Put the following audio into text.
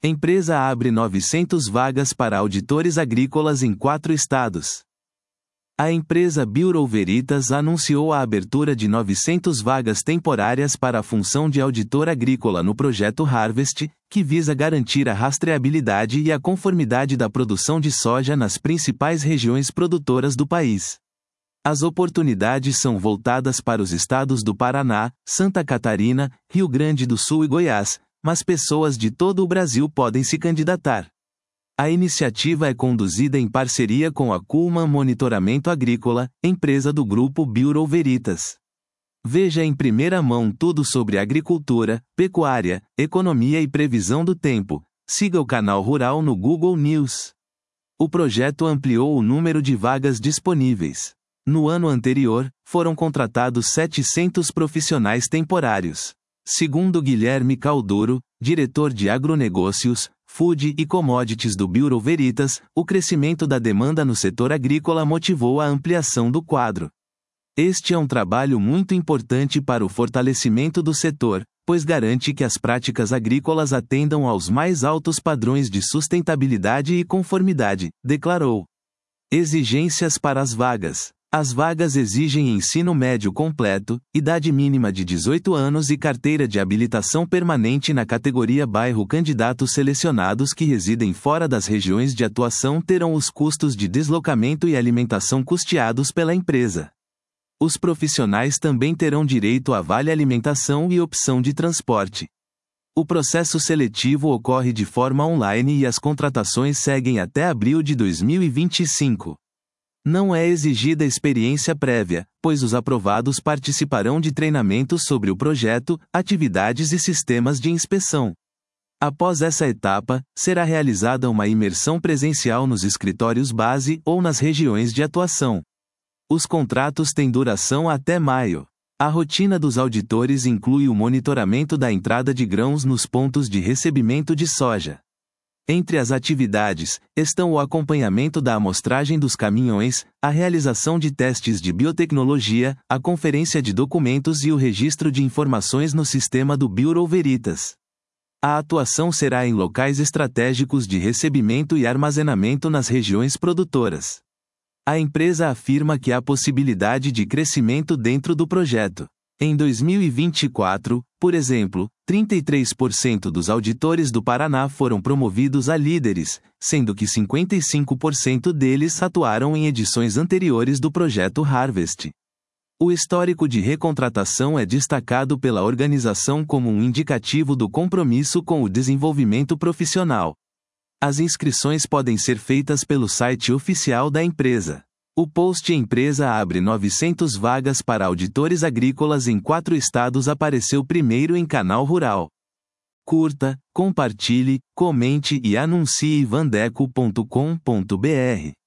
Empresa abre 900 vagas para auditores agrícolas em 4 estados. A empresa Bureau Veritas anunciou a abertura de 900 vagas temporárias para a função de auditor agrícola no projeto Harvest, que visa garantir a rastreabilidade e a conformidade da produção de soja nas principais regiões produtoras do país. As oportunidades são voltadas para os estados do Paraná, Santa Catarina, Rio Grande do Sul e Goiás, mas pessoas de todo o Brasil podem se candidatar. A iniciativa é conduzida em parceria com a Kuhlmann Monitoramento Agrícola, empresa do grupo Bureau Veritas. Veja em primeira mão tudo sobre agricultura, pecuária, economia e previsão do tempo. Siga o canal Rural no Google News. O projeto ampliou o número de vagas disponíveis. No ano anterior, foram contratados 700 profissionais temporários. Segundo Guilherme Calduro, diretor de agronegócios, Food e Commodities do Bureau Veritas, o crescimento da demanda no setor agrícola motivou a ampliação do quadro. Este é um trabalho muito importante para o fortalecimento do setor, pois garante que as práticas agrícolas atendam aos mais altos padrões de sustentabilidade e conformidade, declarou. Exigências para as vagas. As vagas exigem ensino médio completo, idade mínima de 18 anos e carteira de habilitação permanente na categoria bairro. Candidatos selecionados que residem fora das regiões de atuação terão os custos de deslocamento e alimentação custeados pela empresa. Os profissionais também terão direito a vale alimentação e opção de transporte. O processo seletivo ocorre de forma online e as contratações seguem até abril de 2025. Não é exigida experiência prévia, pois os aprovados participarão de treinamentos sobre o projeto, atividades e sistemas de inspeção. Após essa etapa, será realizada uma imersão presencial nos escritórios base ou nas regiões de atuação. Os contratos têm duração até maio. A rotina dos auditores inclui o monitoramento da entrada de grãos nos pontos de recebimento de soja. Entre as atividades, estão o acompanhamento da amostragem dos caminhões, a realização de testes de biotecnologia, a conferência de documentos e o registro de informações no sistema do Bureau Veritas. A atuação será em locais estratégicos de recebimento e armazenamento nas regiões produtoras. A empresa afirma que há possibilidade de crescimento dentro do projeto. Em 2024, por exemplo, 33% dos auditores do Paraná foram promovidos a líderes, sendo que 55% deles atuaram em edições anteriores do projeto Harvest. O histórico de recontratação é destacado pela organização como um indicativo do compromisso com o desenvolvimento profissional. As inscrições podem ser feitas pelo site oficial da empresa. O post Empresa abre 900 vagas para auditores agrícolas em 4 estados apareceu primeiro em Canal Rural. Curta, compartilhe, comente e anuncie vandeco.com.br.